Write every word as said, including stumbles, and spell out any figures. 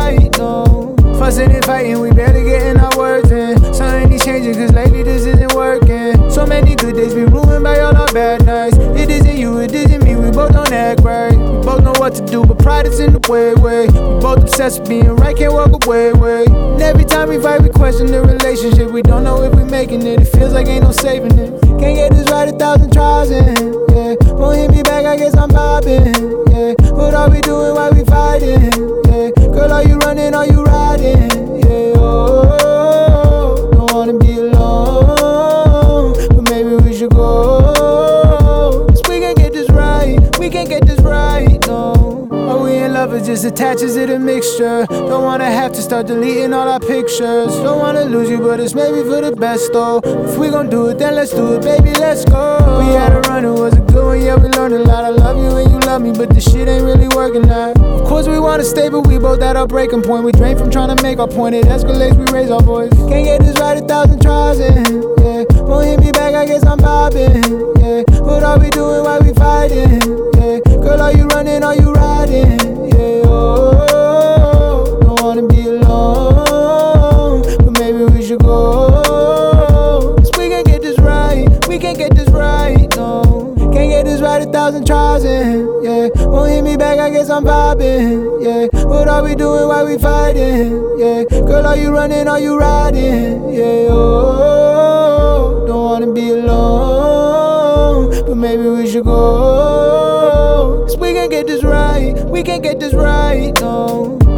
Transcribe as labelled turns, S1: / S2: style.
S1: right, no. Fussing and fighting, we barely getting our words in. Something needs changing, cause lately this isn't working. So many good days be ruined by all our bad nights. It isn't you, it isn't me, we both don't act right. We both know what to do, but pride is in the way, way. We both obsessed with being right, can't walk away, way. And every time we fight, we question the relationship. We don't know if we making it, it feels like ain't no saving it. Can't get this right a thousand tries in, yeah. Won't hit me back, I guess I'm vibing, yeah. What are we doing while we fighting, yeah. Girl, are you running, are you riding, yeah. Oh, don't wanna be alone, but maybe we should go. Cause we can get this right, we can get this right, no. Are we in love or just attaches to the mixture? Don't wanna have to start deleting all our pictures. Don't wanna lose you, but it's maybe for the best though. If we gon' do it, then let's do it, baby, let's go. We had a run, it was a good one, yeah, we learned a lot. I love you and you love me, but this shit ain't really working out. Of course we wanna stay, but we both at our breaking point. We drain from trying to make our point, it escalates, we raise our voice. Can't get this right a thousand tries in, yeah. Won't hit me back, I guess I'm vibing, yeah. What are we doing while we fighting, yeah. Girl, are you running, are you riding, yeah. Oh, don't wanna be alone, but maybe we should go. Cause we can get this right, we can get this right, no. Can't get this right a thousand tries in, yeah. Won't hit me back, I guess I'm vibing, yeah. What are we doing while we fighting, yeah. Girl, are you running, are you riding, yeah. Oh, don't wanna be alone, but maybe we should go. Cause we can get this right, we can get this right, no.